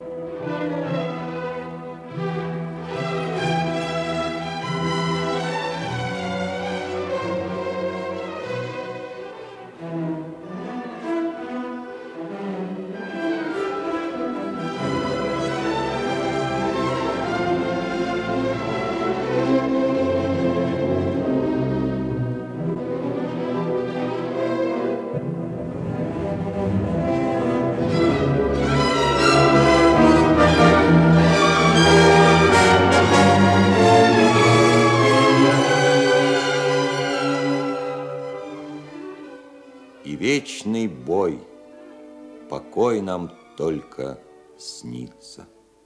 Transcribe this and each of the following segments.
И вечный бой, покой нам только снится.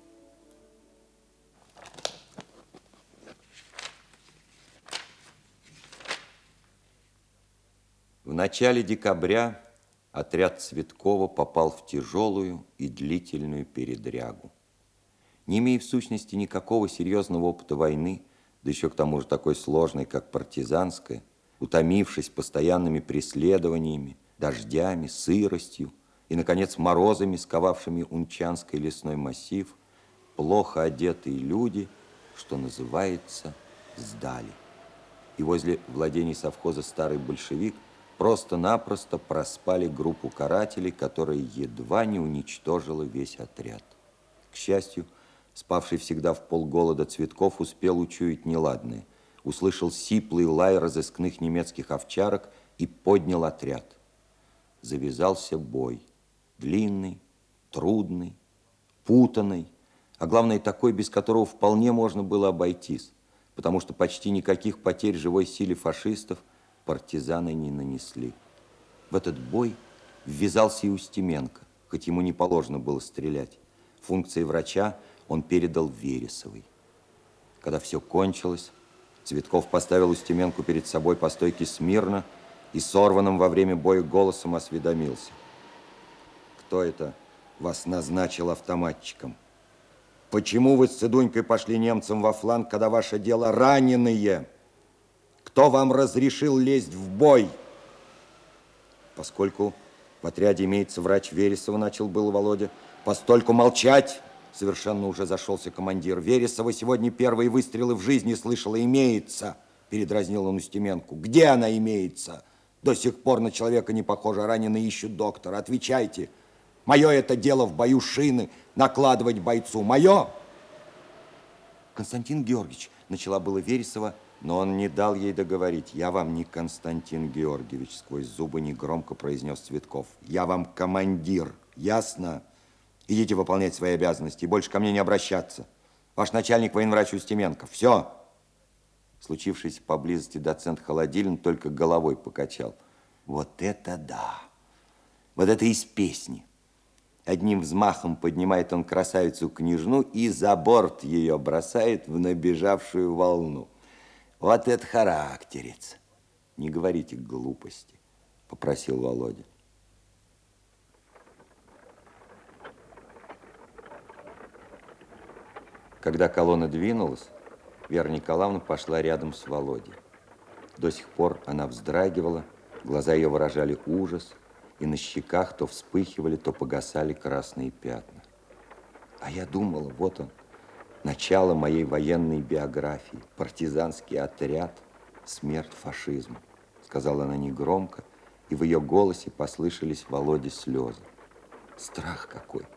В начале декабря отряд Цветкова попал в тяжелую и длительную передрягу. Не имея в сущности никакого серьезного опыта войны, да еще к тому же такой сложной, как партизанская, утомившись постоянными преследованиями, дождями, сыростью и, наконец, морозами, сковавшими Унчанский лесной массив, плохо одетые люди, что называется, сдали. И возле владений совхоза «Старый большевик» просто-напросто проспали группу карателей, которая едва не уничтожила весь отряд. К счастью, спавший всегда в полголода Цветков успел учуять неладное. Услышал сиплый лай разыскных немецких овчарок и поднял отряд. Завязался бой. Длинный, трудный, путанный, а главное такой, без которого вполне можно было обойтись, потому что почти никаких потерь живой силе фашистов партизаны не нанесли. В этот бой ввязался и Устименко, хоть ему не положено было стрелять. Функции врача он передал Вересовой. Когда все кончилось, Цветков поставил Устименку перед собой по стойке смирно и сорванным во время боя голосом осведомился. Кто это вас назначил автоматчиком? Почему вы с Цыдунькой пошли немцам во фланг, когда ваше дело раненые? Кто вам разрешил лезть в бой? Поскольку в отряде имеется врач Вересова, начал было Володя. Постольку молчать! Совершенно уже зашелся командир. Вересова сегодня первые выстрелы в жизни слышала. Имеется, передразнил он Устименку. Где она имеется? До сих пор на человека не похоже. Раненые ищут доктора. Отвечайте. Мое это дело в бою шины накладывать бойцу. Мое? Константин Георгиевич, начала было Вересова, но он не дал ей договорить. Я вам не Константин Георгиевич, сквозь зубы негромко произнес Цветков. Я вам командир, ясно? Идите выполнять свои обязанности и больше ко мне не обращаться. Ваш начальник военврач Устименко. Все. Случившийся поблизости доцент Холодилин только головой покачал. Вот это да! Вот это из песни. Одним взмахом поднимает он красавицу-княжну и за борт ее бросает в набежавшую волну. Вот это характерец. Не говорите глупости, попросил Володя. Когда колонна двинулась, Вера Николаевна пошла рядом с Володей. До сих пор она вздрагивала, глаза ее выражали ужас, и на щеках то вспыхивали, то погасали красные пятна. А я думала, вот он, начало моей военной биографии, партизанский отряд, смерть фашизму, сказала она негромко, и в ее голосе послышались Володе слезы. Страх какой!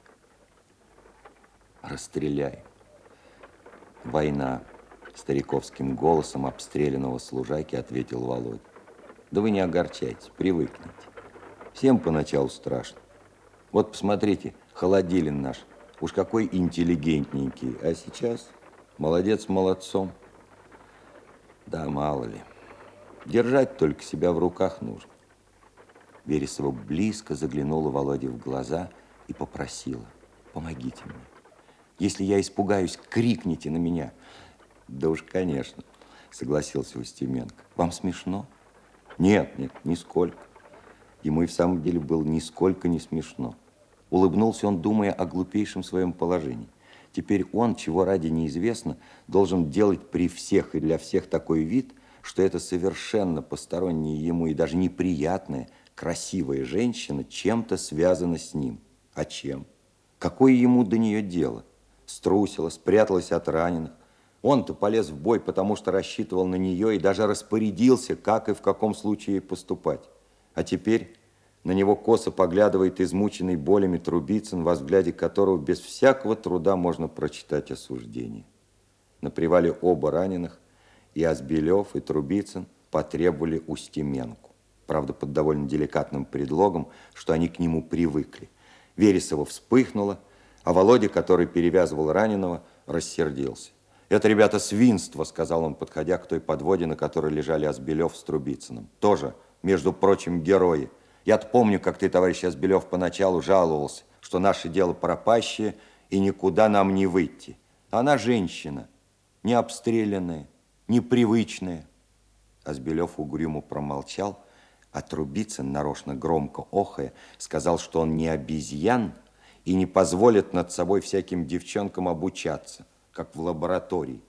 Расстреляй. Война, стариковским голосом обстрелянного служаки ответил Володя. Да вы не огорчайтесь, привыкните. Всем поначалу страшно. Вот посмотрите, Холодилин наш, уж какой интеллигентненький, а сейчас молодец молодцом. Да, мало ли. Держать только себя в руках нужно. Вересова близко заглянула Володе в глаза и попросила: помогите мне. Если я испугаюсь, крикните на меня. Да уж, конечно, согласился Устименко. Вам смешно? Нет, нет, нисколько. Ему и в самом деле было нисколько не смешно. Улыбнулся он, думая о глупейшем своем положении. Теперь он, чего ради неизвестно, должен делать при всех и для всех такой вид, что это совершенно посторонняя ему и даже неприятная, красивая женщина чем-то связана с ним. А чем? Какое ему до нее дело? Струсила, спряталась от раненых. Он-то полез в бой, потому что рассчитывал на нее и даже распорядился, как и в каком случае ей поступать. А теперь на него косо поглядывает измученный болями Трубицын, во взгляде которого без всякого труда можно прочитать осуждение. На привале оба раненых, и Азбелев, и Трубицын, потребовали Устименку. Правда, под довольно деликатным предлогом, что они к нему привыкли. Вересова вспыхнула, а Володя, который перевязывал раненого, рассердился. «Это, ребята, свинство», — сказал он, подходя к той подводе, на которой лежали Азбелев с Трубицыным. «Тоже, между прочим, герои. Я-то помню, как ты, товарищ Азбелев, поначалу жаловался, что наше дело пропащее и никуда нам не выйти. Она женщина, не обстрелянная, непривычная». Азбелев угрюмо промолчал, а Трубицын, нарочно громко охая, сказал, что он не обезьян и не позволит над собой всяким девчонкам обучаться, как в лаборатории.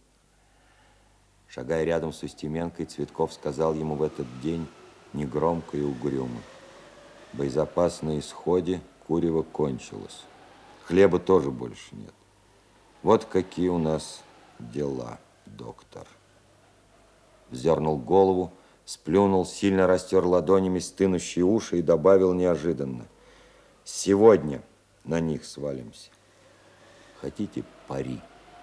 Шагая рядом с Устименкой, Цветков сказал ему в этот день негромко и угрюмо: боезапас на исходе, курево кончилось. Хлеба тоже больше нет. Вот какие у нас дела, доктор. Вздернул голову, сплюнул, сильно растер ладонями стынущие уши и добавил неожиданно: сегодня на них свалимся. Хотите пари?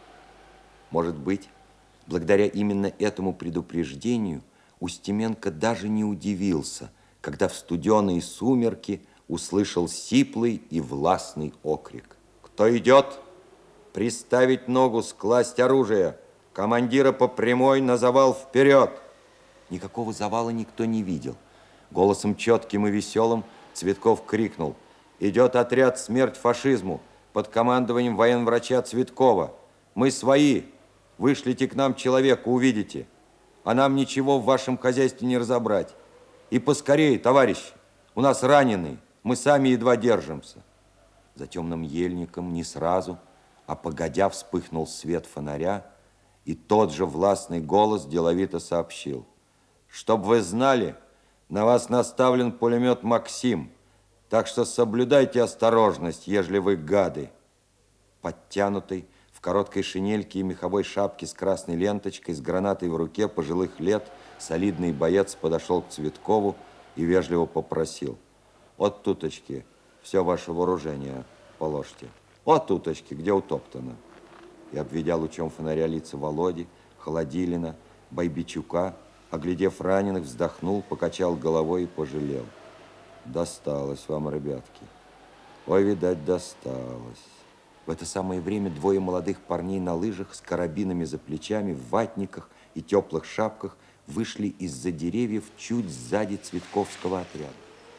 Может быть, благодаря именно этому предупреждению Устименко даже не удивился, когда в студеные сумерки услышал сиплый и властный окрик: «Кто идет? Приставить ногу, скласть оружие! Командира по прямой на завал вперед!» Никакого завала никто не видел. Голосом четким и веселым Цветков крикнул: «Идет отряд «Смерть фашизму» под командованием военврача Цветкова. Мы свои. Вышлите к нам человека, увидите. А нам ничего в вашем хозяйстве не разобрать. И поскорее, товарищи, у нас раненые, мы сами едва держимся». За темным ельником не сразу, а погодя вспыхнул свет фонаря, и тот же властный голос деловито сообщил: «Чтоб вы знали, на вас наставлен пулемет «Максим», так что соблюдайте осторожность, ежели вы гады». Подтянутый, в короткой шинельке и меховой шапке с красной ленточкой, с гранатой в руке, пожилых лет, солидный боец подошел к Цветкову и вежливо попросил: «От туточки все ваше вооружение положьте. От туточки, где утоптано». И, обведя лучом фонаря лица Володи, Холодилина, Байбичука, оглядев раненых, вздохнул, покачал головой и пожалел: «Досталось вам, ребятки. Ой, видать, досталось». В это самое время двое молодых парней на лыжах с карабинами за плечами, в ватниках и теплых шапках вышли из-за деревьев чуть сзади Цветковского отряда.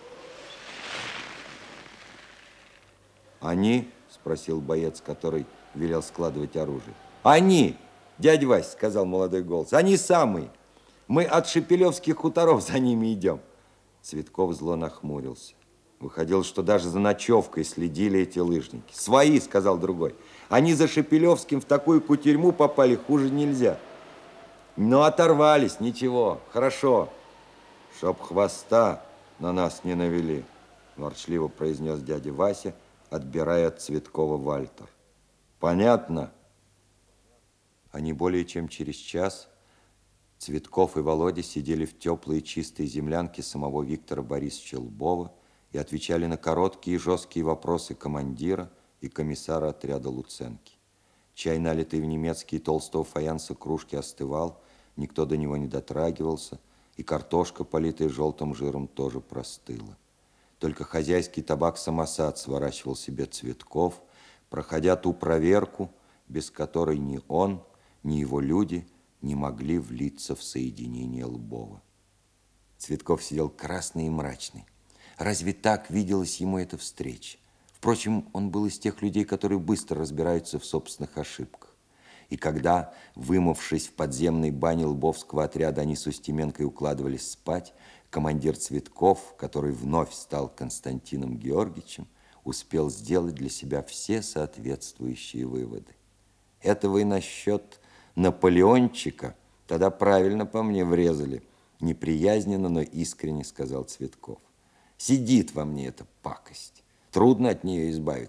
«Они?» – спросил боец, который велел складывать оружие. «Они, дядя Вась», – сказал молодой голос, – «они самые. Мы от Шепелевских хуторов за ними идем». Цветков зло нахмурился. Выходило, что даже за ночевкой следили эти лыжники. «Свои», – сказал другой. «Они за Шепелевским в такую кутерьму попали, хуже нельзя. Но оторвались, ничего, хорошо. Чтоб хвоста на нас не навели», – ворчливо произнес дядя Вася, отбирая от Цветкова Вальтер. «Понятно?» А не более чем через час Цветков и Володя сидели в теплой и чистой землянке самого Виктора Борисовича Лбова и отвечали на короткие и жесткие вопросы командира и комиссара отряда Луценки. Чай, налитый в немецкие толстого фаянса кружки, остывал, никто до него не дотрагивался, и картошка, политая желтым жиром, тоже простыла. Только хозяйский табак-самосад сворачивал себе Цветков, проходя ту проверку, без которой ни он, ни его люди не могли влиться в соединение Лбова. Цветков сидел красный и мрачный. Разве так виделась ему эта встреча? Впрочем, он был из тех людей, которые быстро разбираются в собственных ошибках. И когда, вымывшись в подземной бане лбовского отряда, они с Устименкой укладывались спать, командир Цветков, который вновь стал Константином Георгиевичем, успел сделать для себя все соответствующие выводы. «Это вы насчет Наполеончика тогда правильно по мне врезали», неприязненно, но искренне сказал Цветков. «Сидит во мне эта пакость. Трудно от нее избавиться.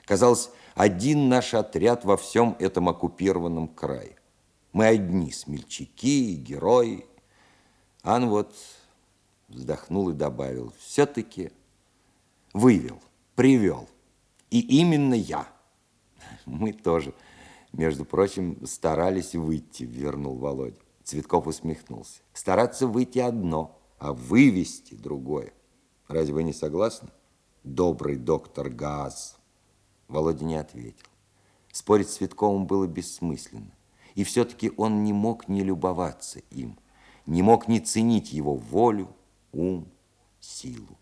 Казалось, один наш отряд во всем этом оккупированном крае. Мы одни, смельчаки, герои. Ан вот вздохнул и добавил, все-таки вывел, привел. И именно я. Мы тоже, между прочим, старались выйти, вернул Володя. Цветков усмехнулся. Стараться выйти одно, а вывести другое. Разве вы не согласны, добрый доктор Газ? Володя не ответил. Спорить с Цветковым было бессмысленно. И все-таки он не мог не любоваться им, не мог не ценить его волю, ум, силу.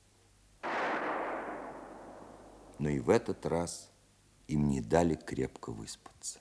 Но и в этот раз им не дали крепко выспаться.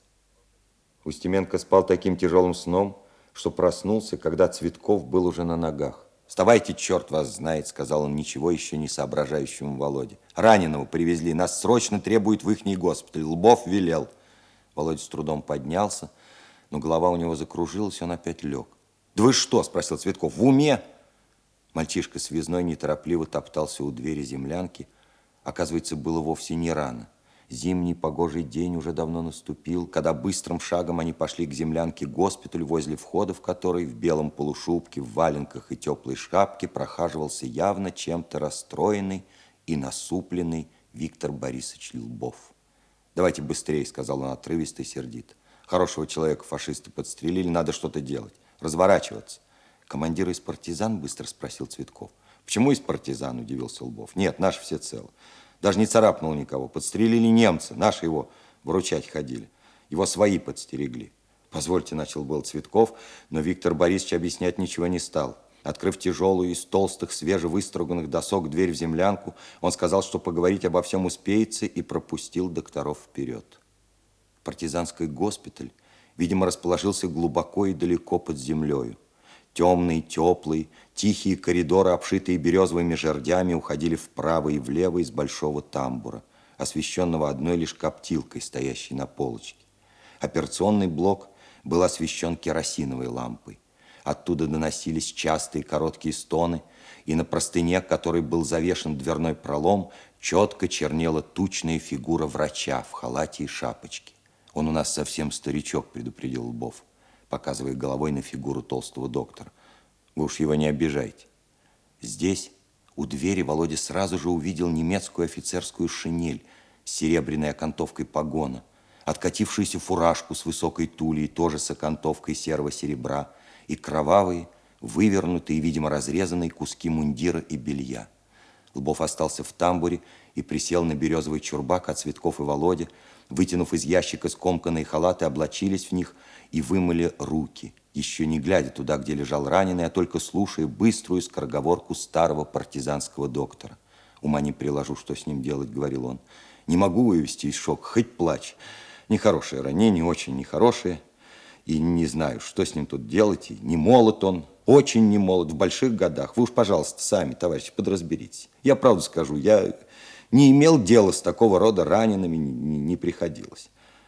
Устименко спал таким тяжелым сном, что проснулся, когда Цветков был уже на ногах. «Вставайте, черт вас знает», — сказал он ничего еще не соображающему Володе. «Раненого привезли, нас срочно требуют в ихний госпиталь. Лбов велел». Володя с трудом поднялся, но голова у него закружилась, и он опять лег. «Да вы что?» — спросил Цветков. «В уме?» Мальчишка связной неторопливо топтался у двери землянки. Оказывается, было вовсе не рано. Зимний погожий день уже давно наступил, когда быстрым шагом они пошли к землянке госпиталь, возле входа в который в белом полушубке, в валенках и теплой шапке прохаживался явно чем-то расстроенный и насупленный Виктор Борисович Лбов. «Давайте быстрее», — сказал он отрывисто и сердито. «Хорошего человека фашисты подстрелили, надо что-то делать, разворачиваться». «Командир из партизан?» — быстро спросил Цветков. «Почему из партизан?» — удивился Лбов. «Нет, наши все целы. Даже не царапнул никого. Подстрелили немцы, наши его выручать ходили. Его свои подстерегли». «Позвольте», — начал был Цветков, но Виктор Борисович объяснять ничего не стал. Открыв тяжелую из толстых, свежевыструганных досок дверь в землянку, он сказал, что поговорить обо всем успеется, и пропустил докторов вперед. Партизанский госпиталь, видимо, расположился глубоко и далеко под землею. Темные, теплые, тихие коридоры, обшитые березовыми жердями, уходили вправо и влево из большого тамбура, освещенного одной лишь коптилкой, стоящей на полочке. Операционный блок был освещен керосиновой лампой. Оттуда доносились частые короткие стоны, и на простыне, которой был завешен дверной пролом, четко чернела тучная фигура врача в халате и шапочке. «Он у нас совсем старичок», — предупредил Лбов, показывая головой на фигуру толстого доктора. «Вы уж его не обижайте». Здесь, у двери, Володя сразу же увидел немецкую офицерскую шинель с серебряной окантовкой погона, откатившуюся фуражку с высокой тулей, тоже с окантовкой серого серебра, и кровавые, вывернутые, видимо, разрезанные куски мундира и белья. Лбов остался в тамбуре и присел на березовый чурбак, а Цветков и Володя, вытянув из ящика скомканные халаты, облачились в них и вымыли руки, еще не глядя туда, где лежал раненый, а только слушая быструю скороговорку старого партизанского доктора. «Ума не приложу, что с ним делать», — говорил он. «Не могу вывести из шока, хоть плачь. Нехорошее ранение, очень нехорошее. И не знаю, что с ним тут делать. И не молод он, очень не молод, в больших годах. Вы уж, пожалуйста, сами, товарищи, подразберитесь. Я правду скажу, я не имел дела с такого рода ранеными, не приходилось».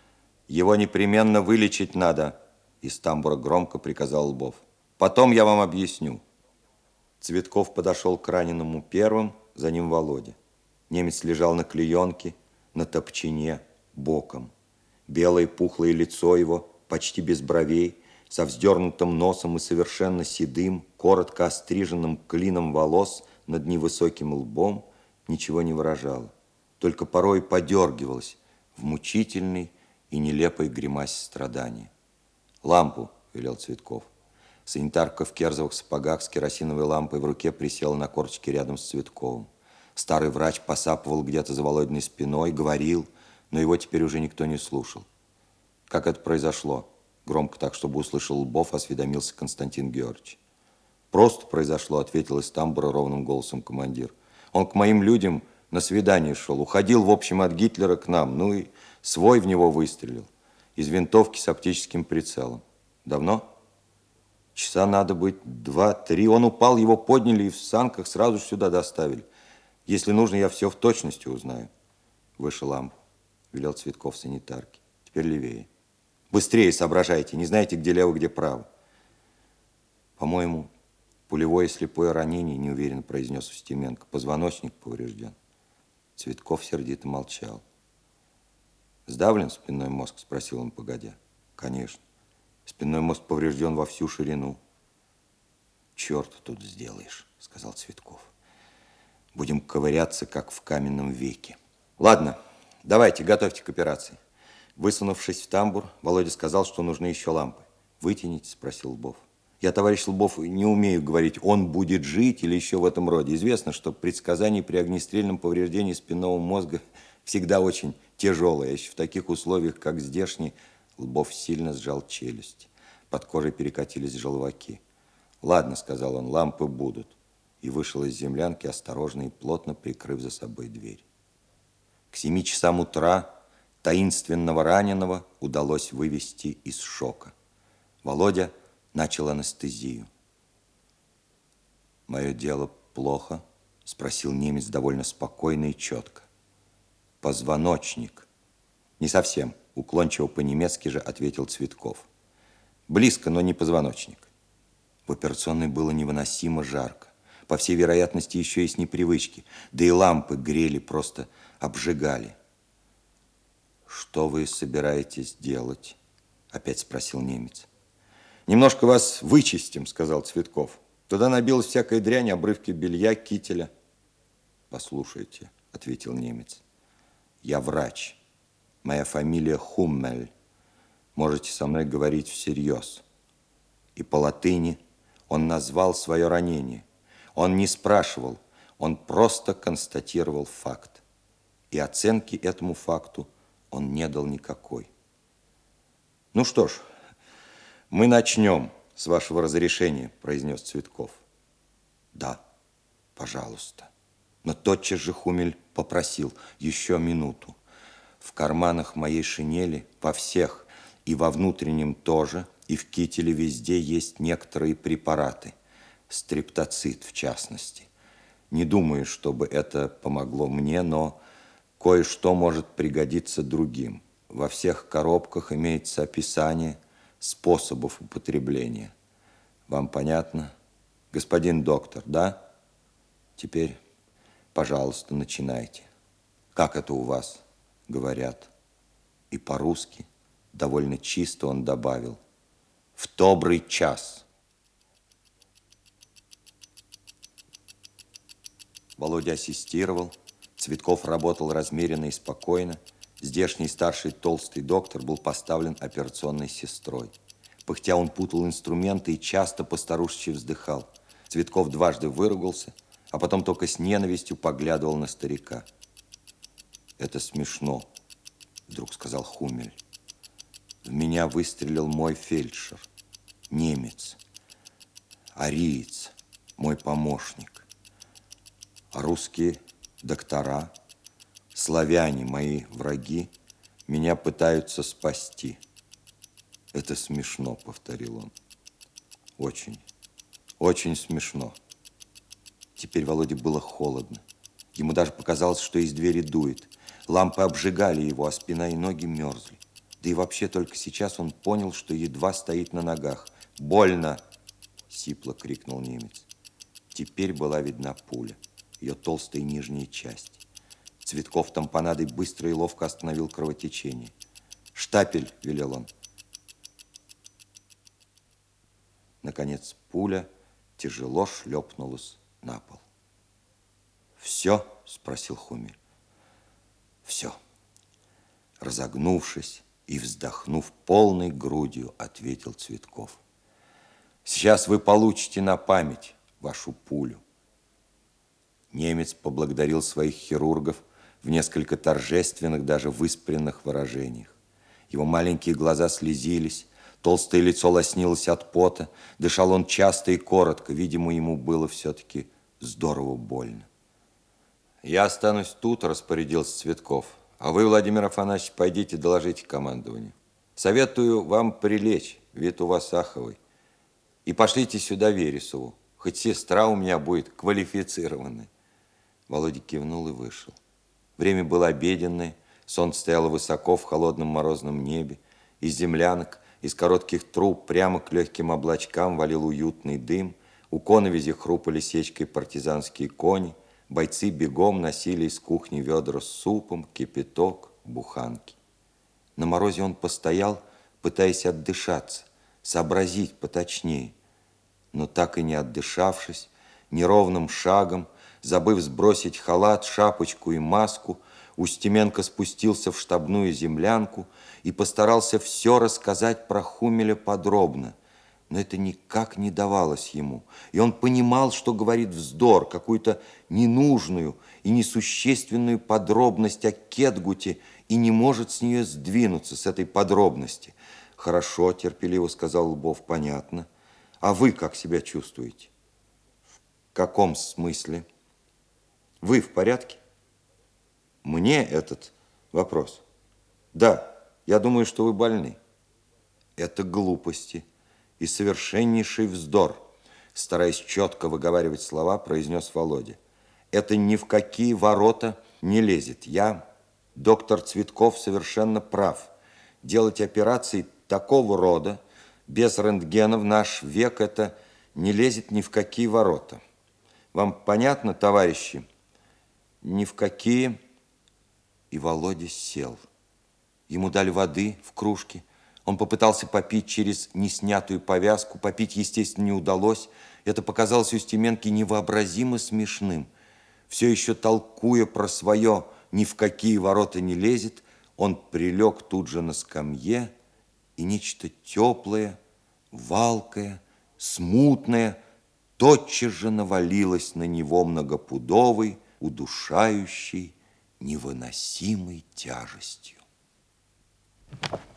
«Его непременно вылечить надо», — из тамбура громко приказал Лбов. «Потом я вам объясню». Цветков подошел к раненому первым, за ним Володя. Немец лежал на клеенке, на топчине, боком. Белое пухлое лицо его, почти без бровей, со вздернутым носом и совершенно седым, коротко остриженным клином волос над невысоким лбом, ничего не выражало. Только порой подергивалось в мучительной и нелепой гримасе страдания. «Лампу», — велел Цветков. Санитарка в керзовых сапогах с керосиновой лампой в руке присела на корточки рядом с Цветковым. Старый врач посапывал где-то за Володиной спиной, говорил, но его теперь уже никто не слушал. «Как это произошло?» Громко так, чтобы услышал Лбов, осведомился Константин Георгиевич. «Просто произошло», — ответил из тамбура ровным голосом командир. «Он к моим людям на свидание шел, уходил, в общем, от Гитлера к нам, ну и свой в него выстрелил. Из винтовки с оптическим прицелом. Давно?» «Часа надо быть 2-3. Он упал, его подняли и в санках сразу сюда доставили. Если нужно, я все в точности узнаю». «Выше лампу», — велел Цветков санитарке. «Теперь левее. Быстрее соображайте, не знаете, где лево, где право». «По-моему, пулевое слепое ранение», — неуверенно произнес Устименко. «Позвоночник поврежден». Цветков сердито молчал. Сдавлен спинной мозг? Спросил он, погодя. Конечно. Спинной мозг поврежден во всю ширину. Черт тут сделаешь, сказал Цветков. Будем ковыряться, как в каменном веке. Ладно, давайте, готовьте к операции. Высунувшись в тамбур, Володя сказал, что нужны еще лампы. Вытяните, спросил Лбов. Я, товарищ Лбов, не умею говорить, он будет жить или еще в этом роде. Известно, что предсказание при огнестрельном повреждении спинного мозга всегда очень тяжелое. Еще в таких условиях, как здешний, Лбов сильно сжал челюсть. Под кожей перекатились желваки. Ладно, сказал он, лампы будут. И вышел из землянки, осторожно и плотно прикрыв за собой дверь. К 7 часам утра таинственного раненого удалось вывести из шока. Володя начал анестезию. «Мое дело плохо?» – спросил немец довольно спокойно и четко. «Позвоночник». «Не совсем», – уклончиво по-немецки же ответил Цветков. «Близко, но не позвоночник». В операционной было невыносимо жарко. По всей вероятности, еще и с непривычки. Да и лампы грели, просто обжигали. «Что вы собираетесь делать?» – опять спросил немец. «Немножко вас вычистим», – сказал Цветков. «Туда набилась всякая дрянь, обрывки белья, кителя». «Послушайте», – ответил немец. «Я врач. Моя фамилия Хуммель. Можете со мной говорить всерьез». И по латыни он назвал свое ранение. Он не спрашивал, он просто констатировал факт. И оценки этому факту он не дал никакой. «Ну что ж, мы начнем, с вашего разрешения», произнес Цветков. «Да, пожалуйста». Но тотчас же Хумель попросил еще минуту. В карманах моей шинели, во всех, и во внутреннем тоже, и в кителе везде есть некоторые препараты. Стрептоцит, в частности. Не думаю, чтобы это помогло мне, но кое-что может пригодиться другим. Во всех коробках имеется описание способов употребления. Вам понятно? Господин доктор, да? Теперь, пожалуйста, начинайте. Как это у вас говорят? И по-русски довольно чисто он добавил: в добрый час. Володя ассистировал, Цветков работал размеренно и спокойно. Здешний старший толстый доктор был поставлен операционной сестрой. Пыхтя он путал инструменты и часто по-старушечьи вздыхал. Цветков дважды выругался, а потом только с ненавистью поглядывал на старика. «Это смешно», — вдруг сказал Хумель. «В меня выстрелил мой фельдшер, немец, ариец, мой помощник. А русские доктора, славяне, мои враги, меня пытаются спасти». «Это смешно», — повторил он. «Очень, очень смешно». Теперь Володе было холодно. Ему даже показалось, что из двери дует. Лампы обжигали его, а спина и ноги мерзли. Да и вообще только сейчас он понял, что едва стоит на ногах. «Больно!» — сипло крикнул немец. Теперь была видна пуля, ее толстая нижняя часть. Цветков тампонадой быстро и ловко остановил кровотечение. «Штапель!» — велел он. Наконец пуля тяжело шлепнулась на пол. «Все?» – спросил Хумель. «Все». Разогнувшись и вздохнув полной грудью, ответил Цветков. «Сейчас вы получите на память вашу пулю». Немец поблагодарил своих хирургов в несколько торжественных, даже выспренных выражениях. Его маленькие глаза слезились, толстое лицо лоснилось от пота, дышал он часто и коротко, видимо, ему было все-таки здорово больно. «Я останусь тут», – распорядился Цветков, «а вы, Владимир Афанасьевич, пойдите доложите командованию. Советую вам прилечь, вид у вас аховый, и пошлите сюда Вересову, хоть сестра у меня будет квалифицированная». Володя кивнул и вышел. Время было обеденное, солнце стояло высоко в холодном морозном небе, из землянок, из коротких труб прямо к легким облачкам валил уютный дым, у коновизи хрупали сечкой партизанские кони, бойцы бегом носили из кухни ведра с супом, кипяток, буханки. На морозе он постоял, пытаясь отдышаться, сообразить поточнее. Но так и не отдышавшись, неровным шагом, забыв сбросить халат, шапочку и маску, Устименко спустился в штабную землянку и постарался все рассказать про Хумеля подробно. Но это никак не давалось ему, и он понимал, что говорит вздор, какую-то ненужную и несущественную подробность о Кетгуте, и не может с нее сдвинуться, с этой подробности. «Хорошо», — терпеливо сказал Лбов, — «понятно. А вы как себя чувствуете?» «В каком смысле? Вы в порядке?» «Мне этот вопрос?» «Да, я думаю, что вы больны». «Это глупости и совершеннейший вздор», стараясь четко выговаривать слова, произнес Володя. «Это ни в какие ворота не лезет. Доктор Цветков, совершенно прав. Делать операции такого рода, без рентгена в наш век, это не лезет ни в какие ворота. Вам понятно, товарищи? Ни в какие...» И Володя сел. Ему дали воды в кружке. Он попытался попить через неснятую повязку. Попить, естественно, не удалось. Это показалось Устименке невообразимо смешным. Все еще толкуя про свое «ни в какие ворота не лезет», он прилег тут же на скамье, и нечто теплое, валкое, смутное тотчас же навалилось на него многопудовой, удушающей, невыносимой тяжестью.